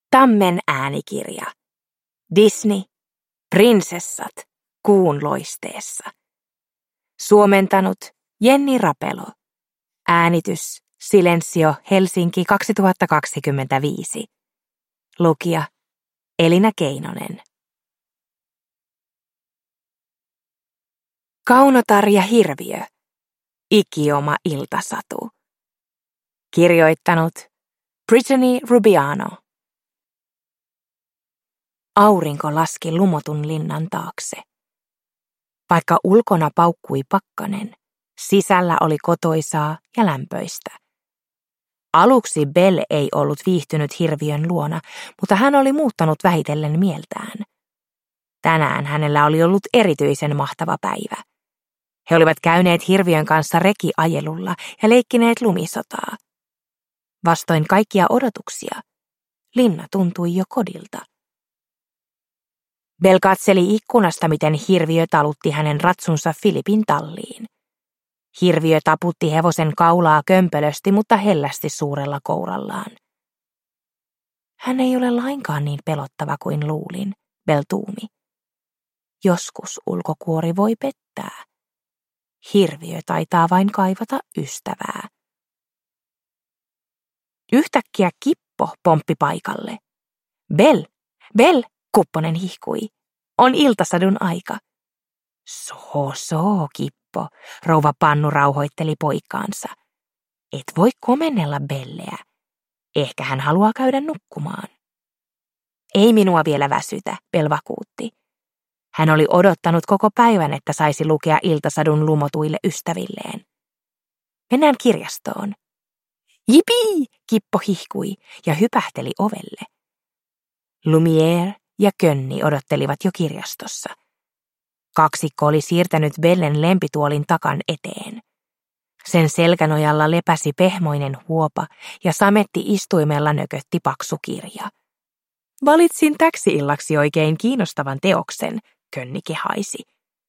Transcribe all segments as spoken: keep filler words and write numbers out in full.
Tammen äänikirja. Disney. Prinsessat. Kuun loisteessa. Suomentanut Jenni Rapelo. Äänitys Silensio Helsinki kaksituhattakaksikymmentäviisi. Lukija Elina Keinonen. Kaunotar ja hirviö. Ikioma iltasatu. Kirjoittanut Brittany Rubiano. Aurinko laski lumotun linnan taakse. Vaikka ulkona paukkui pakkanen, sisällä oli kotoisaa ja lämpöistä. Aluksi Belle ei ollut viihtynyt hirviön luona, mutta hän oli muuttanut vähitellen mieltään. Tänään hänellä oli ollut erityisen mahtava päivä. He olivat käyneet hirviön kanssa rekiajelulla ja leikkineet lumisotaa. Vastoin kaikkia odotuksia, linna tuntui jo kodilta. Belle katseli ikkunasta, miten hirviö talutti hänen ratsunsa Filipin talliin. Hirviö taputti hevosen kaulaa kömpelösti, mutta hellästi suurella kourallaan. Hän ei ole lainkaan niin pelottava kuin luulin, Belle tuumi. Joskus ulkokuori voi pettää. Hirviö taitaa vain kaivata ystävää. Yhtäkkiä Kippo pomppi paikalle. Belle, Belle, Kupponen hihkui. On iltasadun aika. Soo, soo, Kippo, rouva Pannu rauhoitteli poikaansa. Et voi komennella Belleä. Ehkä hän haluaa käydä nukkumaan. Ei minua vielä väsytä, Belle vakuutti. Hän oli odottanut koko päivän, että saisi lukea iltasadun lumotuille ystävilleen. Mennään kirjastoon. Jipii, Kippo hihkui ja hypähteli ovelle. Lumière ja Könni odottelivat jo kirjastossa. Kaksikko oli siirtänyt Bellen lempituolin takan eteen. Sen selkänojalla lepäsi pehmoinen huopa ja sametti istuimella nökötti paksu kirja. Valitsin täksi-illaksi oikein kiinnostavan teoksen, Könni kehaisi.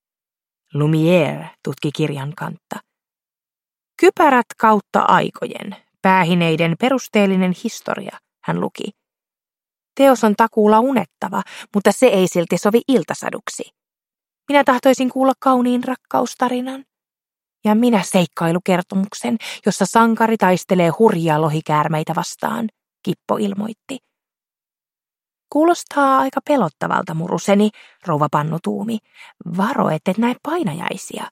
Lumière tutki kirjan kantta. Kypärät kautta aikojen, päähineiden perusteellinen historia, hän luki. Teos on takuulla unettava, mutta se ei silti sovi iltasaduksi. Minä tahtoisin kuulla kauniin rakkaustarinan. Ja minä seikkailukertomuksen, jossa sankari taistelee hurjia lohikäärmeitä vastaan, Kippo ilmoitti. Kuulostaa aika pelottavalta, muruseni, rouva Pannu tuumi. Varo, ettet näe painajaisia.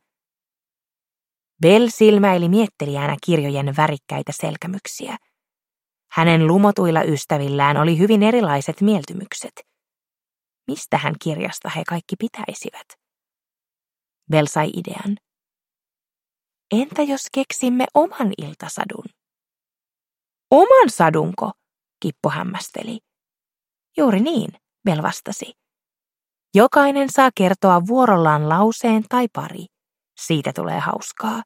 Belle silmäili miettelijänä kirjojen värikkäitä selkämyksiä. Hänen lumotuilla ystävillään oli hyvin erilaiset mieltymykset. Mistähän kirjasta he kaikki pitäisivät? Belle sai idean. Entä jos keksimme oman iltasadun? Oman sadunko? Kippo hämmästeli. Juuri niin, Belle vastasi. Jokainen saa kertoa vuorollaan lauseen tai pari. Siitä tulee hauskaa.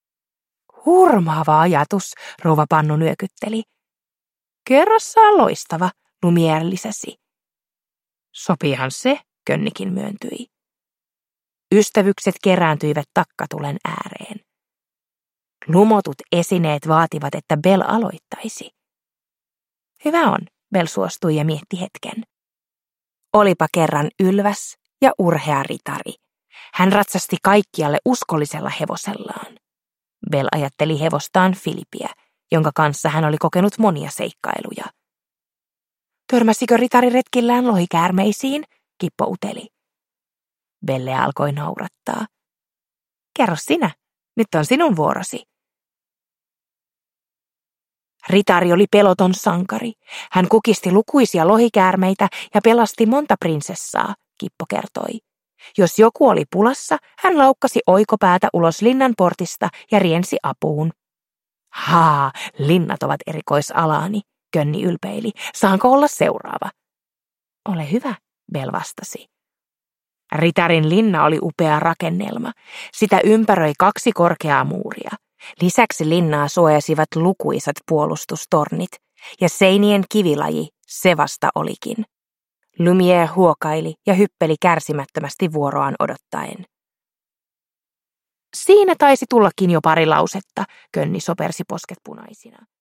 Hurmaava ajatus, rouva Pannu nyökytteli. Kerrassaan loistava, Lumière lisäsi. Sopihan se, Könnikin myöntyi. Ystävykset kerääntyivät takkatulen ääreen. Lumotut esineet vaativat, että Belle aloittaisi. Hyvä on, Belle suostui ja mietti hetken. Olipa kerran ylväs ja urhea ritari. Hän ratsasti kaikkialle uskollisella hevosellaan. Belle ajatteli hevostaan Filipiä, jonka kanssa hän oli kokenut monia seikkailuja. Törmäsikö ritari retkillään lohikäärmeisiin? Kippo uteli. Belle alkoi naurattaa. Kerro sinä, nyt on sinun vuorosi. Ritari oli peloton sankari. Hän kukisti lukuisia lohikäärmeitä ja pelasti monta prinsessaa, Kippo kertoi. Jos joku oli pulassa, hän laukkasi oikopäätä ulos linnan portista ja riensi apuun. Haa, linnat ovat erikoisalaani, Könni ylpeili. Saanko olla seuraava? Ole hyvä, Belle vastasi. Ritarin linna oli upea rakennelma. Sitä ympäröi kaksi korkeaa muuria. Lisäksi linnaa suojasivat lukuisat puolustustornit, ja seinien kivilaji se vasta olikin. Lumière huokaili ja hyppeli kärsimättömästi vuoroaan odottaen. Siinä taisi tullakin jo pari lausetta, Könni sopersi posket punaisina.